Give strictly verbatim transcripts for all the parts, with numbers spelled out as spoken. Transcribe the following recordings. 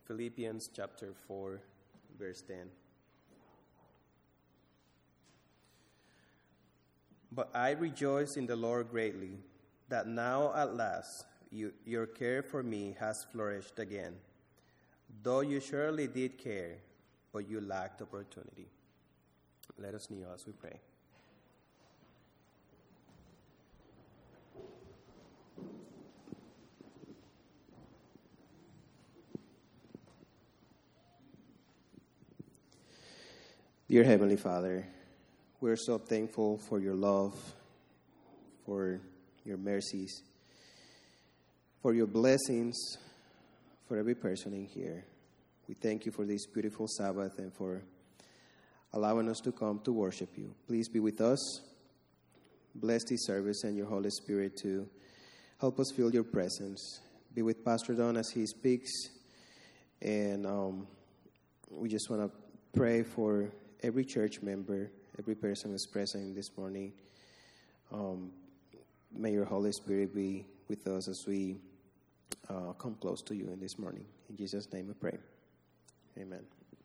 Philippians chapter four, verse ten. But I rejoice in the Lord greatly, that now at last you, your care for me has flourished again, though you surely did care, but you lacked opportunity. Let us kneel as we pray. Dear Heavenly Father, we're so thankful for your love, for your mercies, for your blessings, for every person in here. We thank you for this beautiful Sabbath and for allowing us to come to worship you. Please be with us. Bless this service and your Holy Spirit to help us feel your presence. Be with Pastor Don as he speaks. And um, we just want to pray for every church member, every person who's present this morning. Um, may your Holy Spirit be with us as we uh, come close to you in this morning. In Jesus' name we pray. Amen.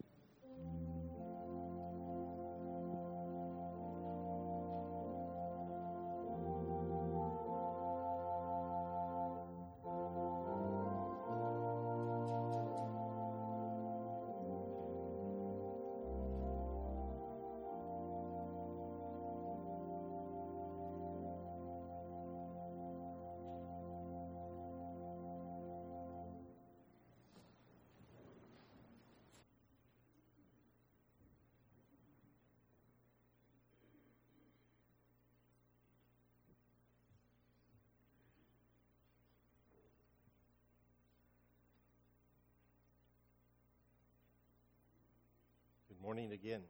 Good morning again.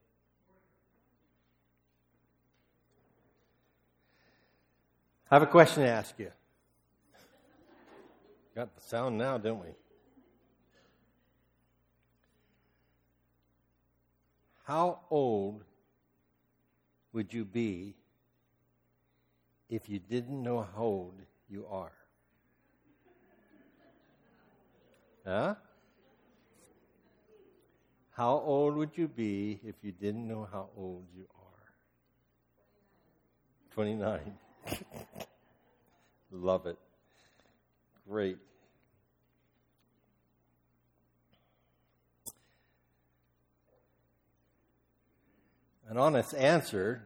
I have a question to ask you. Got the sound now, don't we? How old would you be if you didn't know how old you are? Huh? How old would you be if you didn't know how old you are? twenty-nine. Love it. Great. An honest answer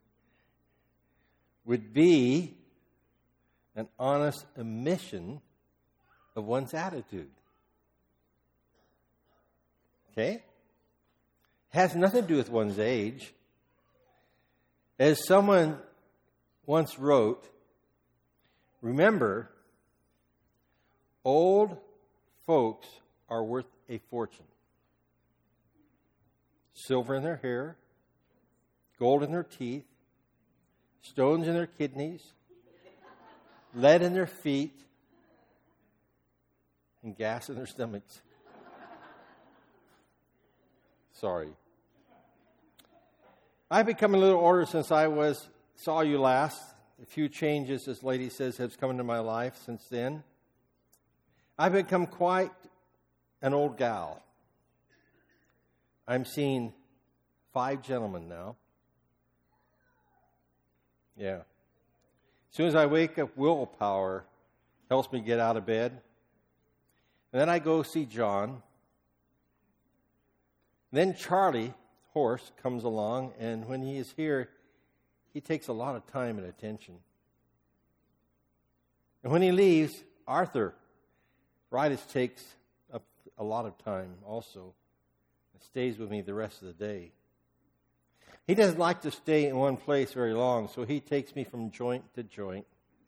would be an honest admission of one's attitude. Okay? Has nothing to do with one's age. As someone once wrote, remember, old folks are worth a fortune. Silver in their hair, gold in their teeth, stones in their kidneys, lead in their feet, and gas in their stomachs. Sorry. I've become a little older since I was saw you last. A few changes, this lady says, have come into my life since then. I've become quite an old gal. I'm seeing five gentlemen now. Yeah. As soon as I wake up, willpower helps me get out of bed. And then I go see John. Then Charlie, horse, comes along, and when he is here, he takes a lot of time and attention. And when he leaves, Arthur, Ritus, takes up a lot of time also. It stays with me the rest of the day. He doesn't like to stay in one place very long, so he takes me from joint to joint.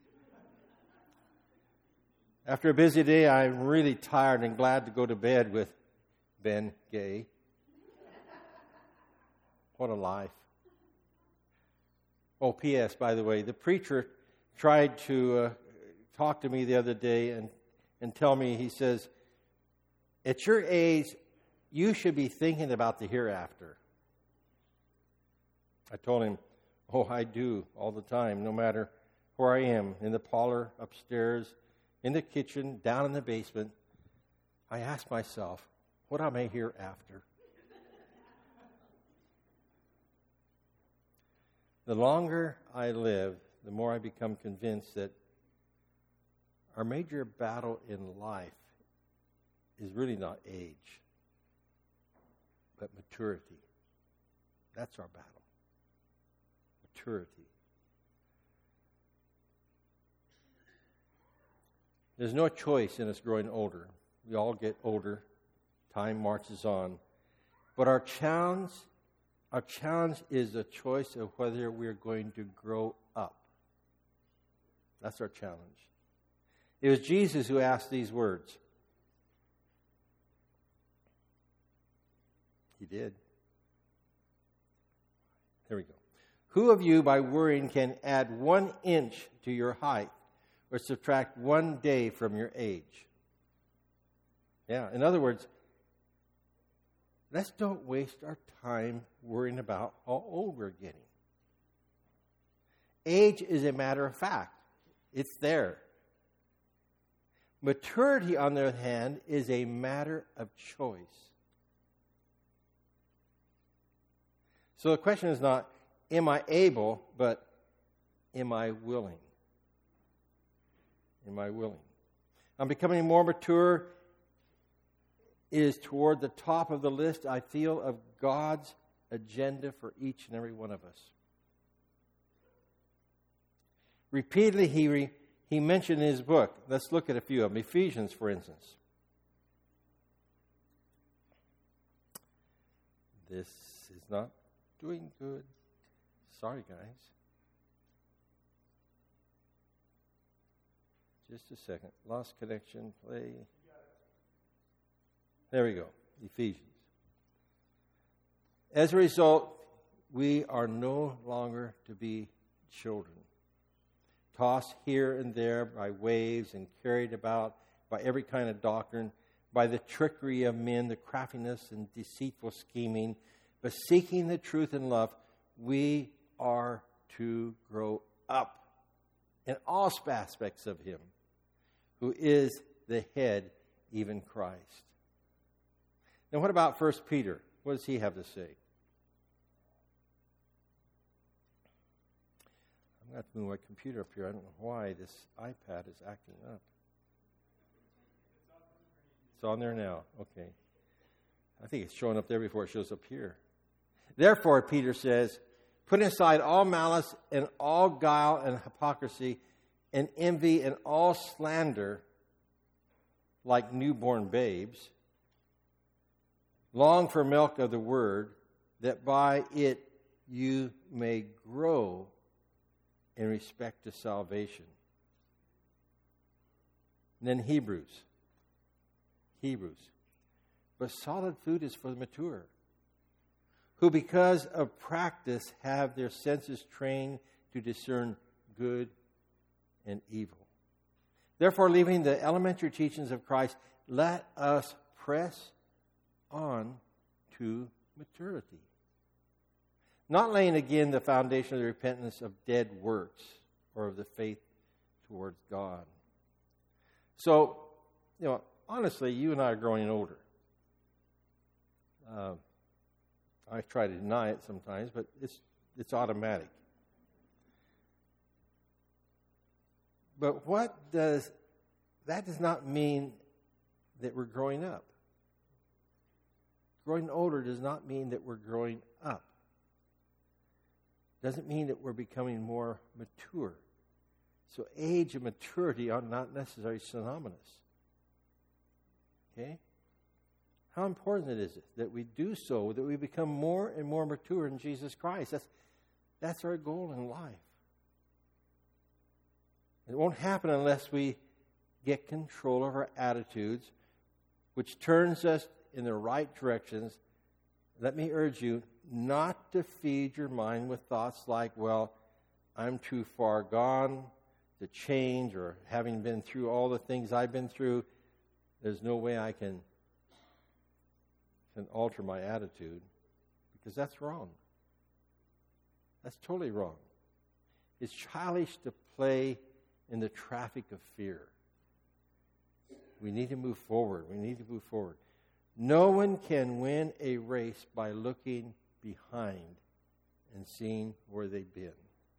After a busy day, I'm really tired and glad to go to bed with Ben Gay. What a life. Oh, P S, by the way, the preacher tried to uh, talk to me the other day and, and tell me, he says, at your age, you should be thinking about the hereafter. I told him, oh, I do all the time, no matter where I am, in the parlor, upstairs, in the kitchen, down in the basement. I ask myself, What am I here after? The longer I live, the more I become convinced that our major battle in life is really not age, but maturity. That's our battle. Maturity. There's no choice in us growing older. We all get older. Time marches on. But our challenge, our challenge is the choice of whether we're going to grow up. That's our challenge. It was Jesus who asked these words. He did. There we go. Who of you, by worrying, can add one inch to your height or subtract one day from your age? Yeah, in other words, let's don't waste our time worrying about how old we're getting. Age is a matter of fact. It's there. Maturity, on the other hand, is a matter of choice. So the question is not, am I able, but am I willing? Am I willing? I'm becoming more mature is toward the top of the list, I feel, of God's agenda for each and every one of us. Repeatedly, he, re, he mentioned in his book, let's look at a few of them. Ephesians, for instance. This is not doing good. Sorry, guys. Just a second. Lost connection. Play. There we go. Ephesians. As a result, we are no longer to be children, tossed here and there by waves and carried about by every kind of doctrine, by the trickery of men, the craftiness and deceitful scheming, but seeking the truth in love, we are to grow up in all aspects of Him, who is the head, even Christ. Now, what about First Peter? What does he have to say? I'm going to have to move my computer up here. I don't know why this iPad is acting up. It's on there now. Okay. I think it's showing up there before it shows up here. Therefore, Peter says, putting aside all malice and all guile and hypocrisy and envy and all slander, like newborn babes, long for milk of the word, that by it you may grow in respect to salvation. And then Hebrews. Hebrews. But solid food is for the mature, who because of practice have their senses trained to discern good and evil. Therefore, leaving the elementary teachings of Christ, let us press on to maturity. Not laying again the foundation of the repentance of dead works or of the faith towards God. So, you know, honestly, you and I are growing older. Uh, I try to deny it sometimes, but it's it's automatic. But what does that does not mean that we're growing up. Growing older does not mean that we're growing up. Doesn't mean that we're becoming more mature. So age and maturity are not necessarily synonymous. Okay? How important it is that we do so, that we become more and more mature in Jesus Christ. That's, that's our goal in life. It won't happen unless we get control of our attitudes, which turns us in the right directions. Let me urge you not to feed your mind with thoughts like, well, I'm too far gone to change, or having been through all the things I've been through, there's no way I can, can alter my attitude, because that's wrong. That's totally wrong. It's childish to play in the traffic of fear. We need to move forward. We need to move forward. No one can win a race by looking behind and seeing where they've been.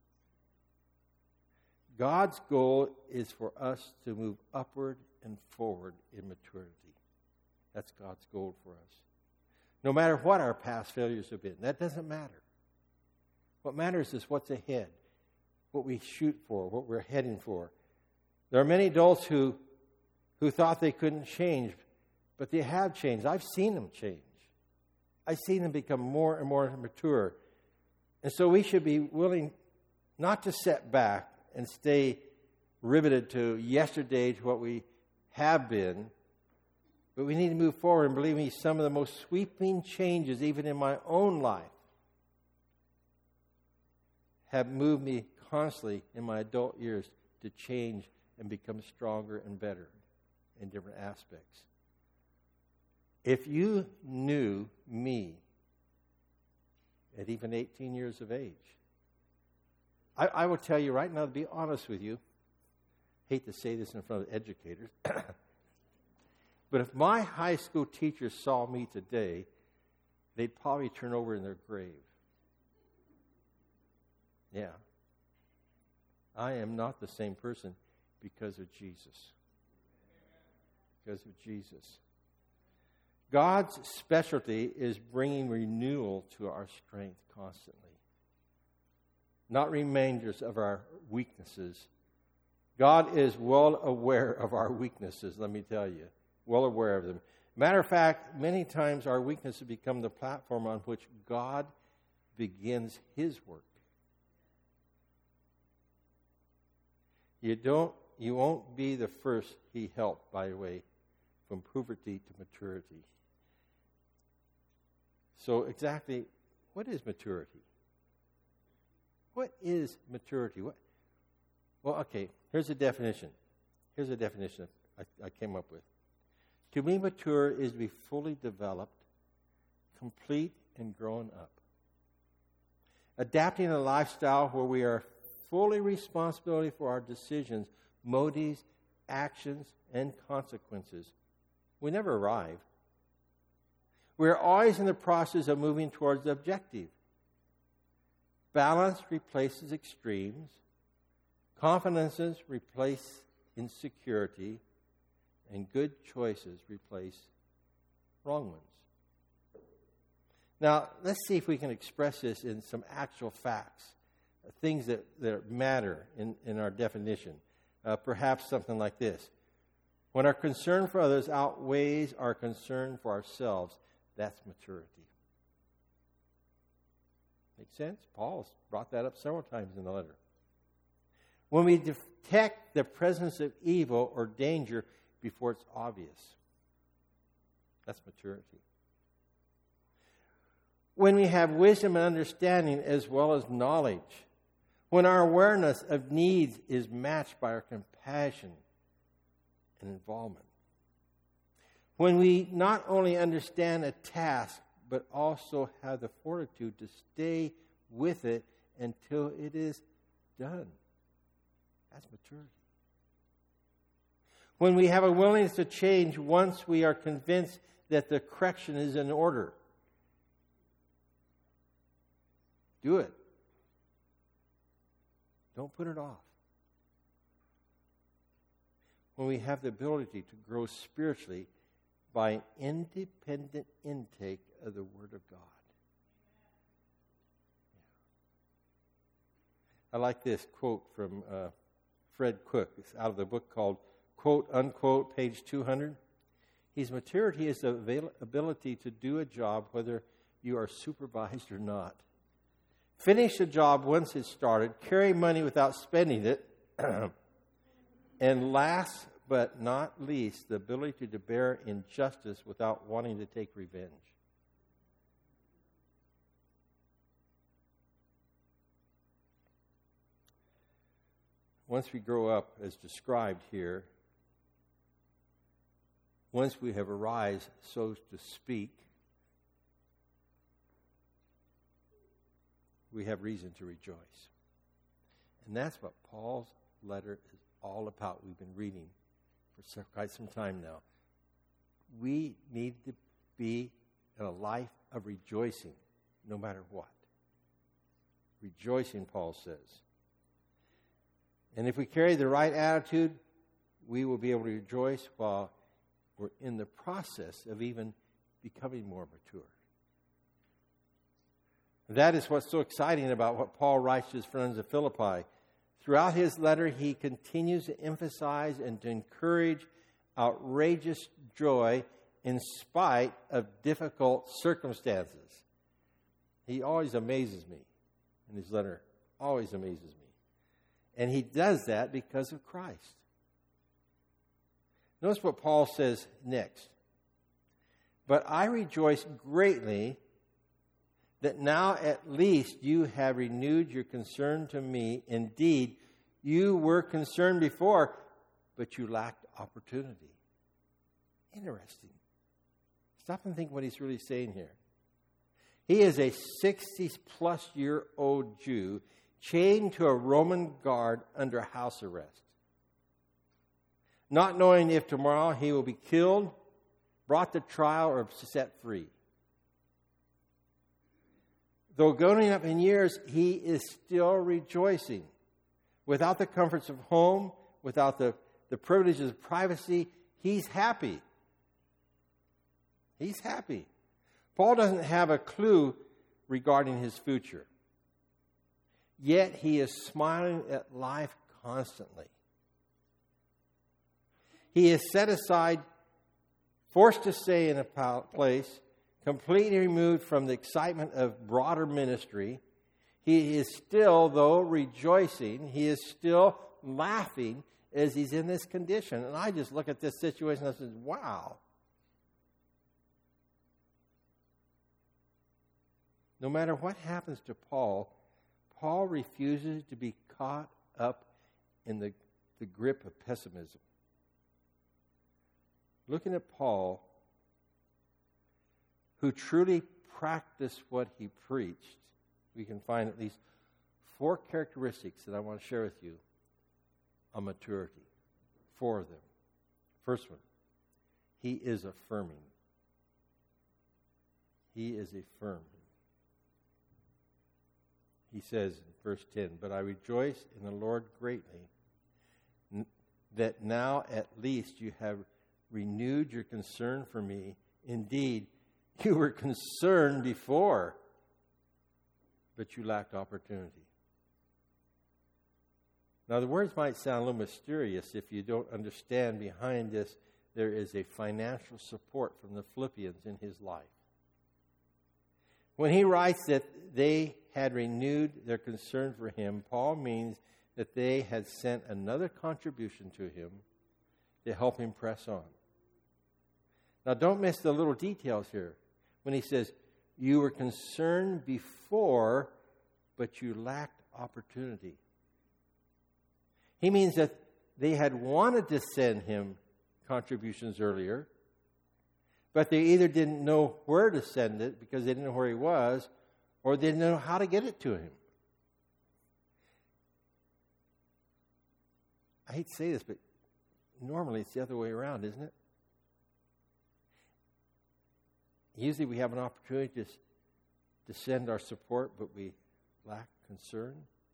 God's goal is for us to move upward and forward in maturity. That's God's goal for us. No matter what our past failures have been, that doesn't matter. What matters is what's ahead, what we shoot for, what we're heading for. There are many adults who, who thought they couldn't change, but they have changed. I've seen them change. I've seen them become more and more mature. And so we should be willing not to set back and stay riveted to yesterday, to what we have been, but we need to move forward. And believe me, some of the most sweeping changes, even in my own life, have moved me constantly in my adult years to change and become stronger and better in different aspects. If you knew me at even eighteen years of age, I, I will tell you right now, to be honest with you, hate to say this in front of educators, but if my high school teachers saw me today, they'd probably turn over in their grave. Yeah. I am not the same person because of Jesus. Because of Jesus. God's specialty is bringing renewal to our strength constantly. Not reminders of our weaknesses. God is well aware of our weaknesses, let me tell you. Well aware of them. Matter of fact, many times our weaknesses become the platform on which God begins His work. You don't, you won't be the first He helped, by the way, from puberty to maturity. So exactly, what is maturity? What is maturity? What? Well, okay, here's a definition. Here's a definition I, I came up with. To be mature is to be fully developed, complete, and grown up. Adapting a lifestyle where we are fully responsible for our decisions, motives, actions, and consequences. We never arrive. We're always in the process of moving towards the objective. Balance replaces extremes. Confidences replace insecurity. And good choices replace wrong ones. Now, let's see if we can express this in some actual facts, things that, that matter in, in our definition. Uh, perhaps something like this. When our concern for others outweighs our concern for ourselves, that's maturity. Make sense? Paul's brought that up several times in the letter. When we detect the presence of evil or danger before it's obvious, that's maturity. When we have wisdom and understanding as well as knowledge, when our awareness of needs is matched by our compassion and involvement, when we not only understand a task, but also have the fortitude to stay with it until it is done. That's maturity. When we have a willingness to change once we are convinced that the correction is in order. Do it. Don't put it off. When we have the ability to grow spiritually by an independent intake of the Word of God. I like this quote from uh, Fred Cook. It's out of the book called Quote, Unquote, page two hundred. His maturity is the avail- ability to do a job whether you are supervised or not. Finish a job once it's started, carry money without spending it, and last but not least, the ability to bear injustice without wanting to take revenge. Once we grow up, as described here, once we have arisen, so to speak, we have reason to rejoice. And that's what Paul's letter is all about. We've been reading for quite some time now. We need to be in a life of rejoicing, no matter what. Rejoicing, Paul says. And if we carry the right attitude, we will be able to rejoice while we're in the process of even becoming more mature. That is what's so exciting about what Paul writes to his friends at Philippi. Throughout his letter, he continues to emphasize and to encourage outrageous joy in spite of difficult circumstances. He always amazes me in his letter, always amazes me. And he does that because of Christ. Notice what Paul says next. But I rejoice greatly that now at least you have renewed your concern to me. Indeed, you were concerned before, but you lacked opportunity. Interesting. Stop and think what he's really saying here. He is a sixty-plus-year-old Jew chained to a Roman guard under house arrest, not knowing if tomorrow he will be killed, brought to trial, or set free. Though going up in years, he is still rejoicing. Without the comforts of home, without the, the privileges of privacy, he's happy. He's happy. Paul doesn't have a clue regarding his future. Yet he is smiling at life constantly. He is set aside, forced to stay in a place, completely removed from the excitement of broader ministry. He is still, though, rejoicing. He is still laughing as he's in this condition. And I just look at this situation and I say, wow. No matter what happens to Paul, Paul refuses to be caught up in the, the grip of pessimism. Looking at Paul, who truly practiced what he preached, we can find at least four characteristics that I want to share with you on maturity. Four of them. First one, he is affirming. He is affirming. He says in verse ten, but I rejoice in the Lord greatly n- that now at least you have renewed your concern for me. Indeed, you were concerned before, but you lacked opportunity. Now, the words might sound a little mysterious if you don't understand behind this there is a financial support from the Philippians in his life. When he writes that they had renewed their concern for him, Paul means that they had sent another contribution to him to help him press on. Now, don't miss the little details here. When he says, you were concerned before, but you lacked opportunity. He means that they had wanted to send him contributions earlier, but they either didn't know where to send it because they didn't know where he was, or they didn't know how to get it to him. I hate to say this, but normally it's the other way around, isn't it? Usually we have an opportunity to, to send our support, but we lack concern.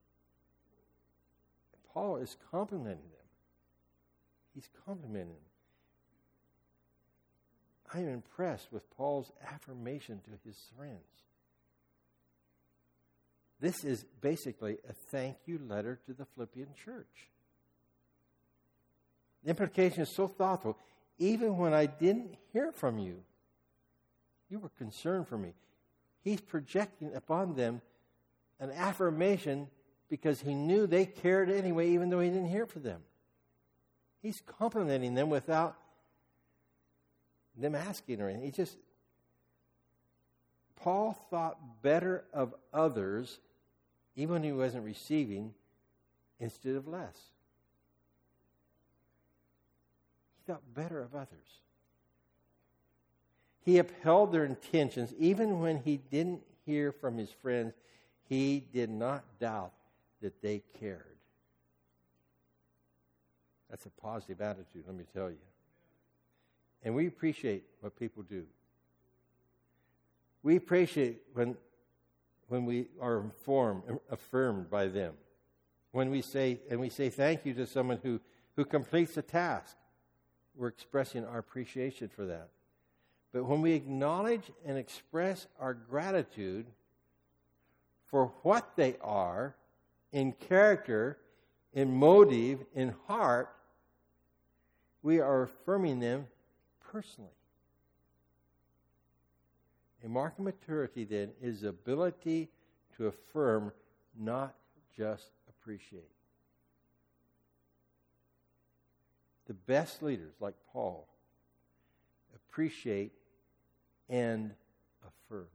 Paul is complimenting them. He's complimenting them. I am impressed with Paul's affirmation to his friends. This is basically a thank you letter to the Philippian church. The implication is so thoughtful. Even when I didn't hear from you, you were concerned for me. He's projecting upon them an affirmation because he knew they cared anyway, even though he didn't hear from them. He's complimenting them without them asking or anything. He just, Paul thought better of others, even when he wasn't receiving, instead of less. He thought better of others. He upheld their intentions. Even when he didn't hear from his friends, he did not doubt that they cared. That's a positive attitude, let me tell you. And we appreciate what people do. We appreciate when when we are informed, affirmed by them. When we say, and we say thank you to someone who, who completes a task, we're expressing our appreciation for that. But when we acknowledge and express our gratitude for what they are in character, in motive, in heart, we are affirming them personally. A mark of maturity, then, is the ability to affirm, not just appreciate. The best leaders, like Paul, appreciate and affirm.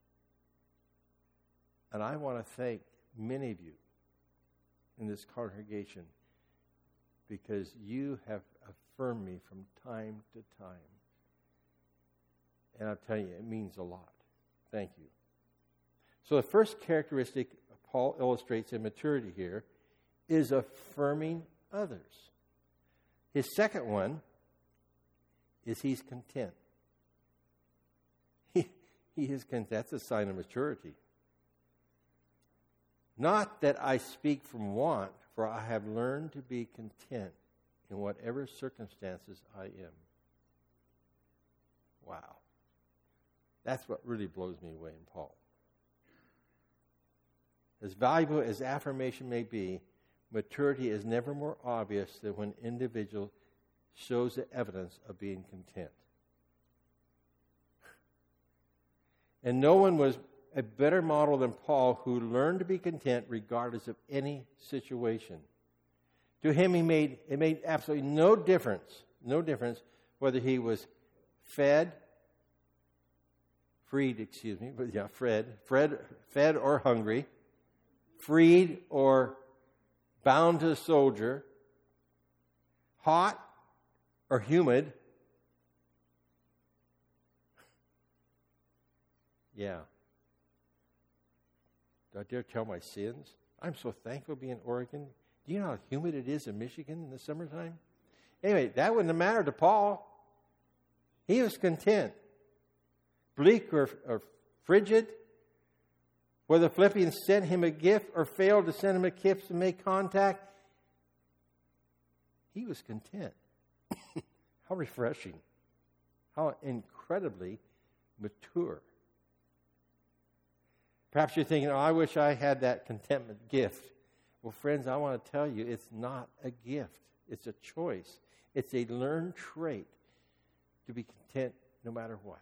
And I want to thank many of you in this congregation because you have affirmed me from time to time. And I'll tell you, it means a lot. Thank you. So the first characteristic Paul illustrates in maturity here is affirming others. His second one is he's content. He, he is content. That's a sign of maturity. Not that I speak from want, for I have learned to be content in whatever circumstances I am. Wow. That's what really blows me away in Paul. As valuable as affirmation may be, maturity is never more obvious than when an individual shows the evidence of being content. And no one was a better model than Paul, who learned to be content regardless of any situation. To him, he made it made absolutely no difference, no difference whether he was fed, freed, excuse me, but yeah, fed, fed, fed or hungry, freed or bound to a soldier, hot or humid. Yeah. Do I dare tell my sins? I'm so thankful to be in Oregon. Do you know how humid it is in Michigan in the summertime? Anyway, that wouldn't have mattered to Paul. He was content. Bleak or, or frigid, whether Philippians sent him a gift or failed to send him a gift to make contact, he was content. How refreshing. How incredibly mature. Perhaps you're thinking, oh, I wish I had that contentment gift. Well, friends, I want to tell you, it's not a gift. It's a choice. It's a learned trait to be content no matter what.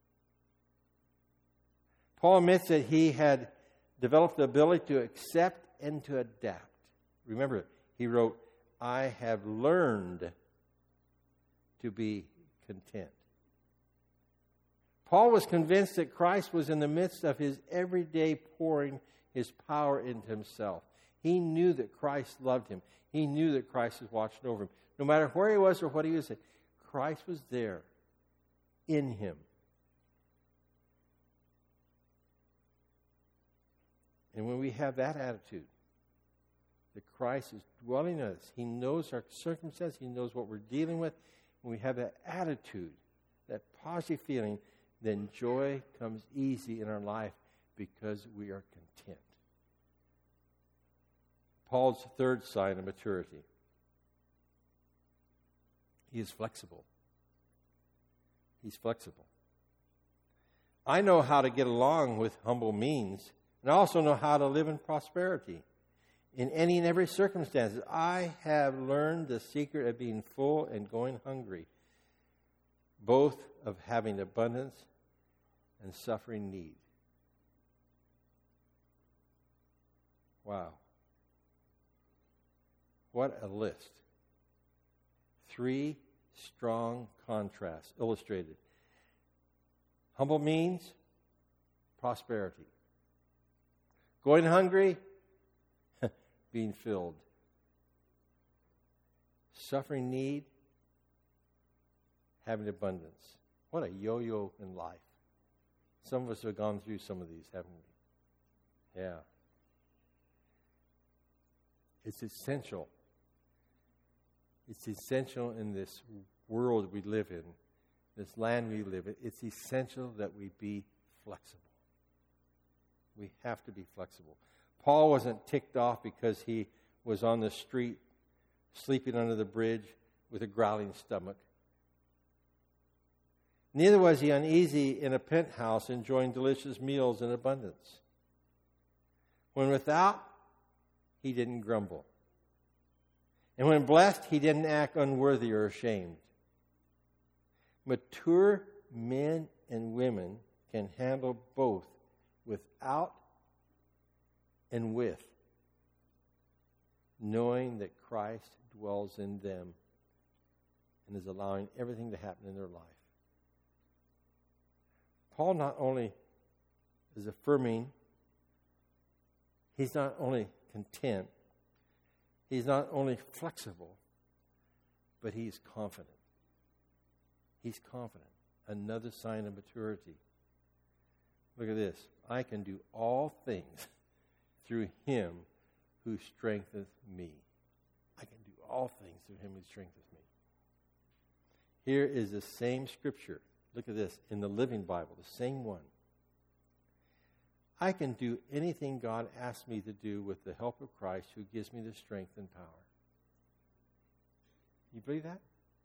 Paul admits that he had developed the ability to accept and to adapt. Remember, he wrote, I have learned to be content. Paul was convinced that Christ was in the midst of his everyday pouring his power into himself. He knew that Christ loved him. He knew that Christ was watching over him. No matter where he was or what he was saying, Christ was there in him. And when we have that attitude, that Christ is dwelling in us, he knows our circumstance, he knows what we're dealing with, when we have that attitude, that positive feeling, then joy comes easy in our life because we are content. Paul's third sign of maturity. He is flexible. He's flexible. I know how to get along with humble means, and I also know how to live in prosperity. In any and every circumstance, I have learned the secret of being full and going hungry, both of having abundance and suffering need. Wow. What a list. Three strong contrasts illustrated. Humble means prosperity. Going hungry, being filled. Suffering need, having abundance. What a yo-yo in life. Some of us have gone through some of these, haven't we? Yeah. It's essential. It's essential in this world we live in, this land we live in. It's essential that we be flexible. We have to be flexible. Paul wasn't ticked off because he was on the street sleeping under the bridge with a growling stomach. Neither was he uneasy in a penthouse enjoying delicious meals in abundance. When without, he didn't grumble. And when blessed, he didn't act unworthy or ashamed. Mature men and women can handle both without and with, knowing that Christ dwells in them and is allowing everything to happen in their life. Paul not only is affirming, he's not only content, he's not only flexible, but he's confident. He's confident. Another sign of maturity. Look at this. I can do all things through him who strengthens me. I can do all things through him who strengthens me. Here is the same scripture. Look at this in the Living Bible, the same one. I can do anything God asks me to do with the help of Christ who gives me the strength and power. You believe that?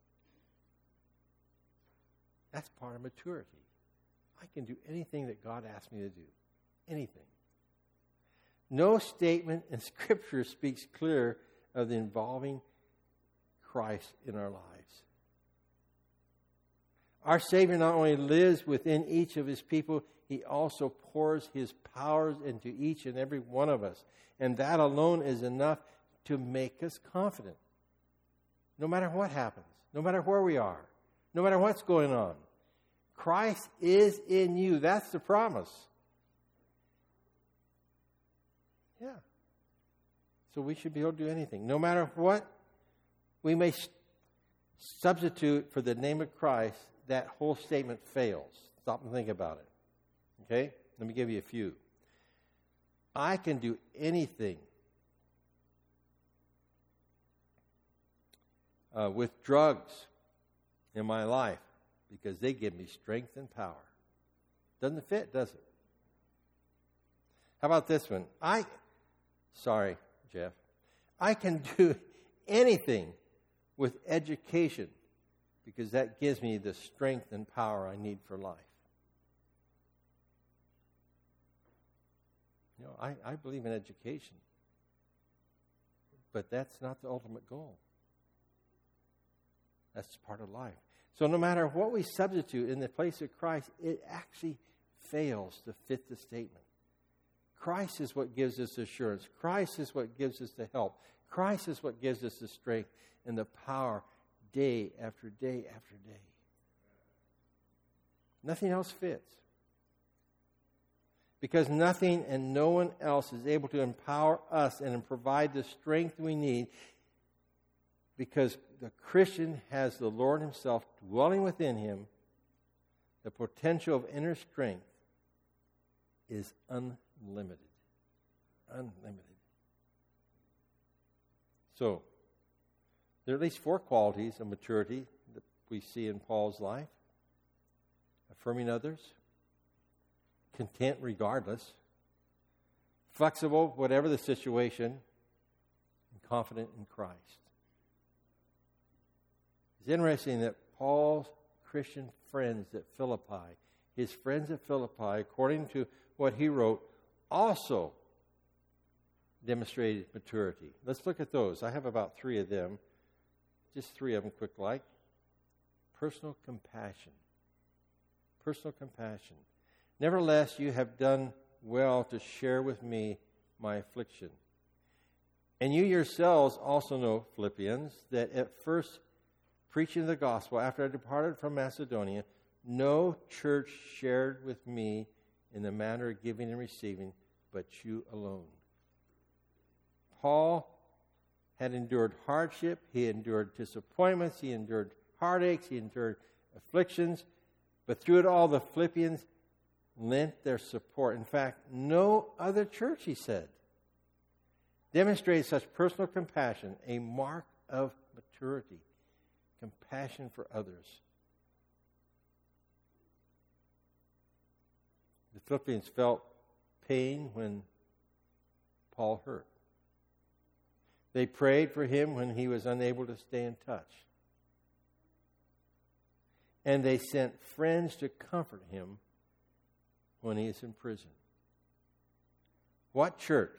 That's part of maturity. I can do anything that God asks me to do. Anything. No statement in Scripture speaks clear of the involving Christ in our lives. Our Savior not only lives within each of his people, he also pours his powers into each and every one of us. And that alone is enough to make us confident. No matter what happens, no matter where we are, no matter what's going on, Christ is in you. That's the promise. Yeah. So we should be able to do anything. No matter what we may substitute for the name of Christ, that whole statement fails. Stop and think about it. Okay? Let me give you a few. I can do anything uh, with drugs in my life because they give me strength and power. Doesn't fit, does it? How about this one? I, sorry, Jeff. I can do anything with education because that gives me the strength and power I need for life. You know, I, I believe in education, but that's not the ultimate goal. That's part of life. So no matter what we substitute in the place of Christ, it actually fails to fit the statement. Christ is what gives us assurance. Christ is what gives us the help. Christ is what gives us the strength and the power day after day after day. Nothing else fits. Because nothing and no one else is able to empower us and provide the strength we need, because the Christian has the Lord himself dwelling within him. The potential of inner strength is unlimited. Unlimited. So, there are at least four qualities of maturity that we see in Paul's life. Affirming others. Content regardless. Flexible, whatever the situation. And confident in Christ. It's interesting that Paul's Christian friends at Philippi, his friends at Philippi, according to what he wrote, also demonstrated maturity. Let's look at those. I have about three of them. Just three of them quick like. Personal compassion. Personal compassion. Nevertheless, you have done well to share with me my affliction. And you yourselves also know, Philippians, that at first preaching the gospel, after I departed from Macedonia, no church shared with me in the manner of giving and receiving, but you alone. Paul had endured hardship, he endured disappointments, he endured heartaches, he endured afflictions, but through it all, the Philippians lent their support. In fact, no other church, he said, demonstrated such personal compassion, a mark of maturity. Compassion for others. The Philippians felt pain when Paul hurt. They prayed for him when he was unable to stay in touch. And they sent friends to comfort him when he is in prison. What church?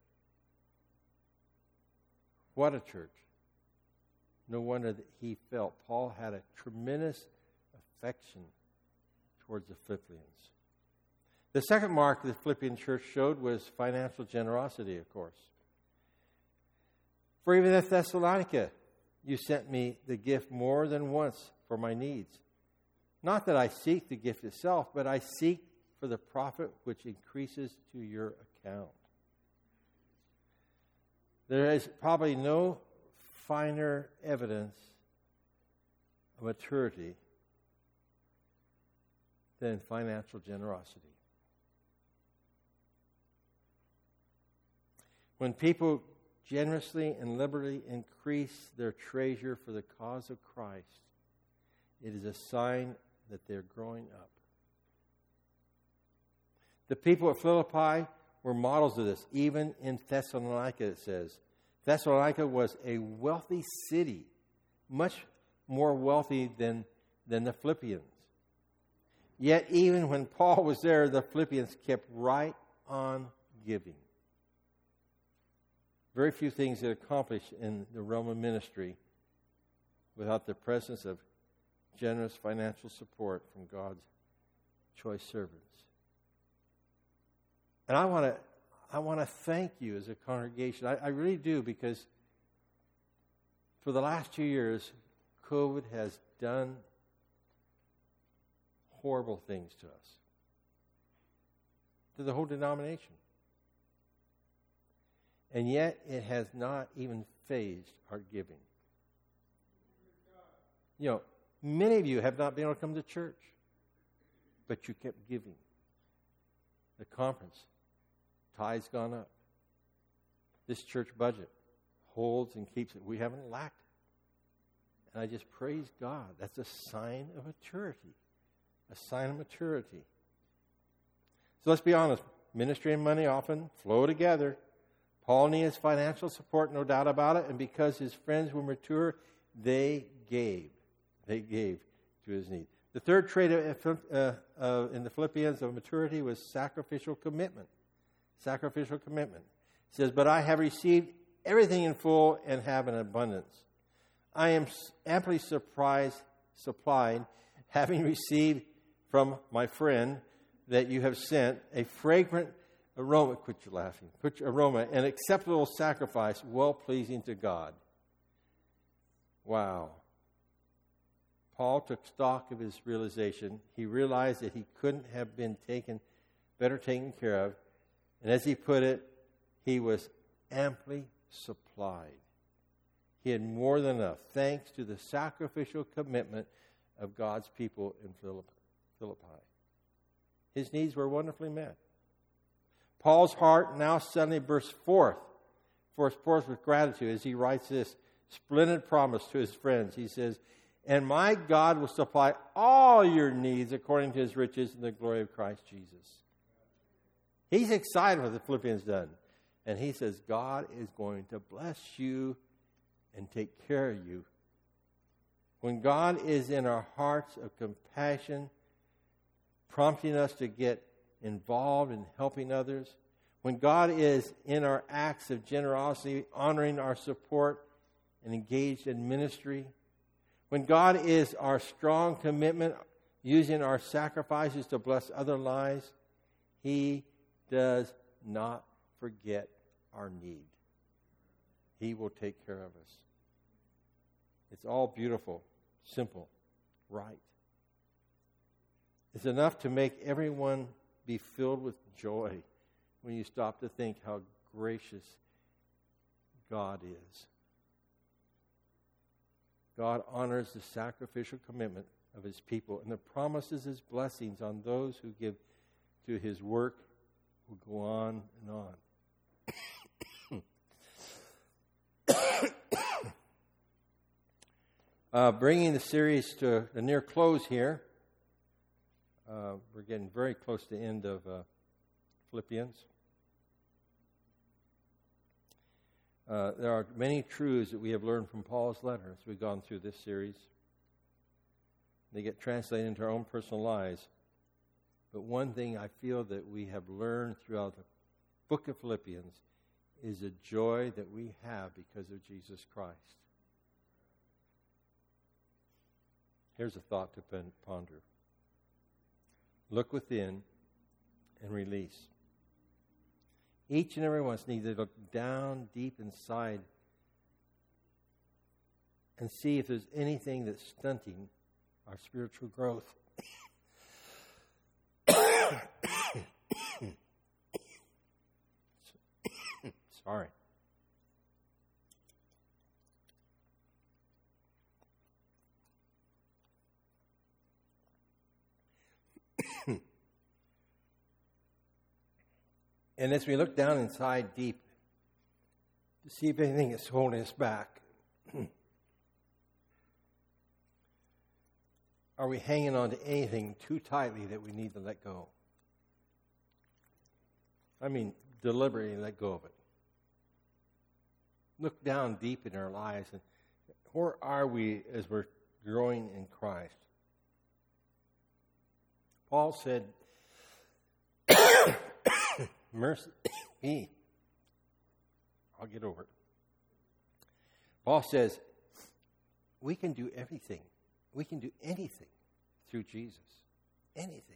What a church. No wonder that he felt Paul had a tremendous affection towards the Philippians. The second mark the Philippian church showed was financial generosity, of course. For even at Thessalonica, you sent me the gift more than once for my needs. Not that I seek the gift itself, but I seek for the profit which increases to your account. There is probably no finer evidence of maturity than financial generosity. When people generously and liberally increase their treasure for the cause of Christ, it is a sign that they're growing up. The people at Philippi were models of this. Even in Thessalonica, it says. Thessalonica was a wealthy city, much more wealthy than, than the Philippians. Yet even when Paul was there, the Philippians kept right on giving. Very few things get accomplished in the Roman ministry without the presence of generous financial support from God's choice servants. And I want to I want to thank you as a congregation. I, I really do, because for the last two years, COVID has done horrible things to us, to the whole denomination. And yet it has not even phased our giving. You know, many of you have not been able to come to church, but you kept giving. The conference, tithes gone up. This church budget holds and keeps it. We haven't lacked it. And I just praise God. That's a sign of maturity. A sign of maturity. So let's be honest. Ministry and money often flow together. Paul needed financial support, no doubt about it. And because his friends were mature, they gave. They gave to his need. The third trait of, uh, uh, in the Philippians of maturity was sacrificial commitment. Sacrificial commitment. It says, but I have received everything in full and have an abundance. I am amply surprised, supplied, having received from my friend that you have sent a fragrant aroma, quit your laughing, quit your aroma, an acceptable sacrifice, well-pleasing to God. Wow. Paul took stock of his realization. He realized that he couldn't have been taken, better taken care of. And as he put it, he was amply supplied. He had more than enough, thanks to the sacrificial commitment of God's people in Philippi. His needs were wonderfully met. Paul's heart now suddenly bursts forth, bursts forth with gratitude as he writes this splendid promise to his friends. He says, and my God will supply all your needs according to his riches in the glory of Christ Jesus. He's excited what the Philippians done. And he says, God is going to bless you and take care of you. When God is in our hearts of compassion, prompting us to get involved in helping others, when God is in our acts of generosity, honoring our support and engaged in ministry, when God is our strong commitment, using our sacrifices to bless other lives, He does not forget our need. He will take care of us. It's all beautiful, simple, right. It's enough to make everyone be filled with joy when you stop to think how gracious God is. God honors the sacrificial commitment of His people and the promises His blessings on those who give to His work will go on and on. uh, bringing the series to a near close here, Uh, we're getting very close to the end of uh, Philippians. Uh, there are many truths that we have learned from Paul's letter as we've gone through this series. They get translated into our own personal lives. But one thing I feel that we have learned throughout the book of Philippians is the joy that we have because of Jesus Christ. Here's a thought to ponder. Look within and release. Each and every one of us needs to look down deep inside and see if there's anything that's stunting our spiritual growth. Sorry. And as we look down inside deep to see if anything is holding us back, are we hanging on to anything too tightly that we need to let go? I mean, deliberately let go of it. Look down deep in our lives, and where are we as we're growing in Christ? Paul said, mercy me. I'll get over it. Paul says, we can do everything. We can do anything through Jesus. Anything.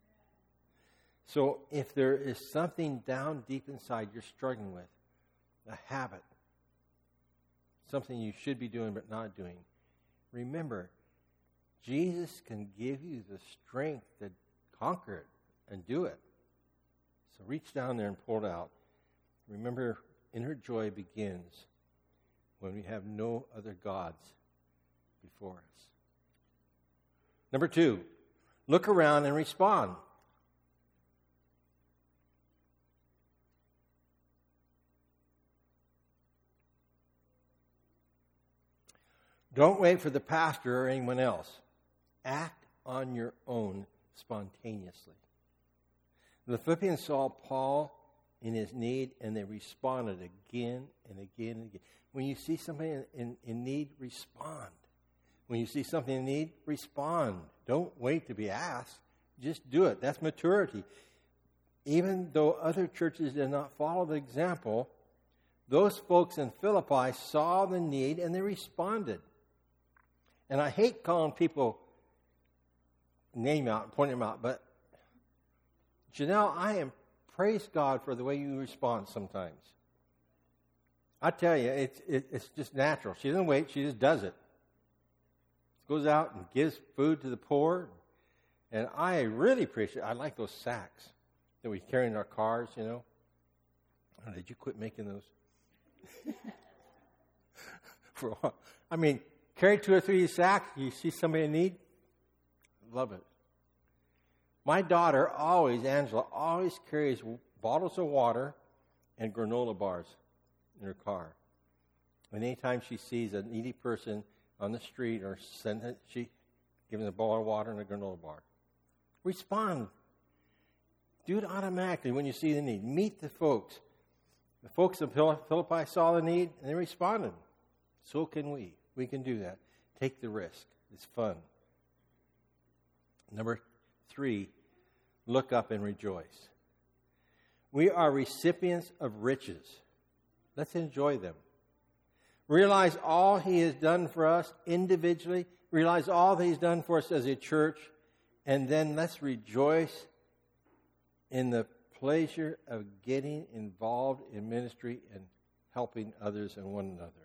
So if there is something down deep inside you're struggling with, a habit, something you should be doing but not doing, remember, Jesus can give you the strength to conquer it and do it. So reach down there and pull it out. Remember, inner joy begins when we have no other gods before us. Number two, look around and respond. Don't wait for the pastor or anyone else. Act on your own spontaneously. The Philippians saw Paul in his need, and they responded again and again and again. When you see somebody in, in, in need, respond. When you see something in need, respond. Don't wait to be asked. Just do it. That's maturity. Even though other churches did not follow the example, those folks in Philippi saw the need and they responded. And I hate calling people name out and pointing them out, but Janelle, I am praise God for the way you respond sometimes. I tell you, it's it, it's just natural. She doesn't wait; she just does it. Goes out and gives food to the poor, and I really appreciate. I like those sacks that we carry in our cars. You know, oh, did you quit making those? For a while. I mean, carry two or three sacks. You see somebody in need, love it. My daughter always, Angela, always carries bottles of water and granola bars in her car. And anytime she sees a needy person on the street or send it, she gives them a bottle of water and a granola bar. Respond. Do it automatically when you see the need. Meet the folks. The folks in Philippi saw the need and they responded. So can we. We can do that. Take the risk. It's fun. Number three, look up and rejoice. We are recipients of riches. Let's enjoy them. Realize all He has done for us individually. Realize all that He's done for us as a church. And then let's rejoice in the pleasure of getting involved in ministry and helping others and one another.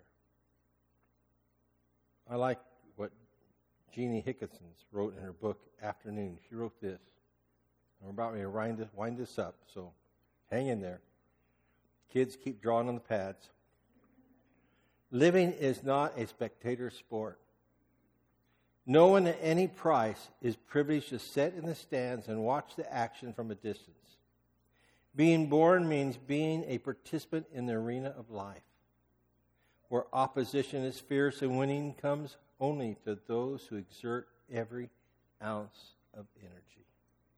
I like what Jeannie Hickinson wrote in her book, Afternoon. She wrote this. We're about to wind this, wind this up, so hang in there. Kids, keep drawing on the pads. Living is not a spectator sport. No one at any price is privileged to sit in the stands and watch the action from a distance. Being born means being a participant in the arena of life, where opposition is fierce and winning comes only to those who exert every ounce of energy.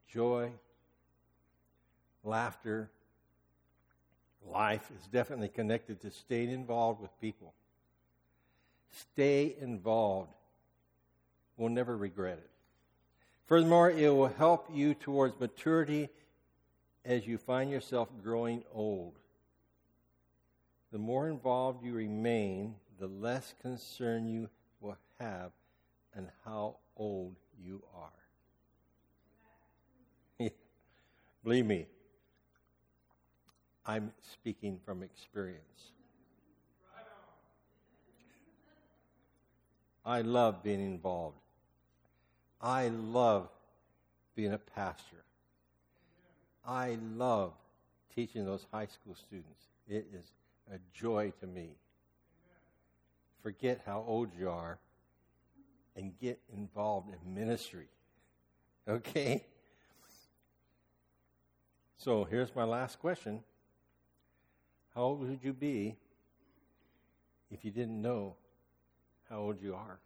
joy, laughter. Life is definitely connected to staying involved with people. Stay involved. We'll never regret it. Furthermore, it will help you towards maturity as you find yourself growing old. The more involved you remain, the less concern you will have on how old you are. Believe me, I'm speaking from experience. I love being involved. I love being a pastor. I love teaching those high school students. It is a joy to me. Forget how old you are and get involved in ministry. Okay? So here's my last question. How old would you be if you didn't know how old you are?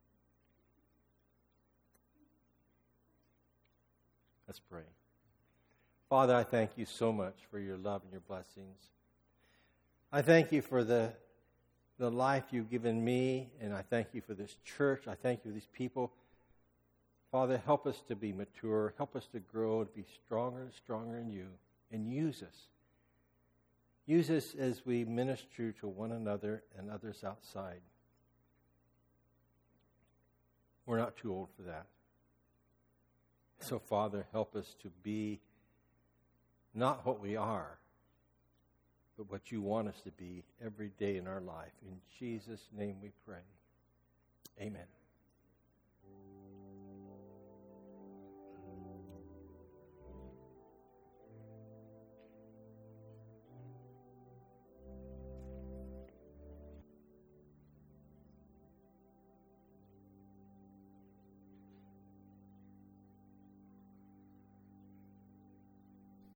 Let's pray. Father, I thank you so much for your love and your blessings. I thank you for the, the life you've given me, and I thank you for this church. I thank you for these people. Father, help us to be mature. Help us to grow, to be stronger and stronger in you, and use us. Use us as we minister to one another and others outside. We're not too old for that. So, Father, help us to be not what we are, but what you want us to be every day in our life. In Jesus' name we pray. Amen.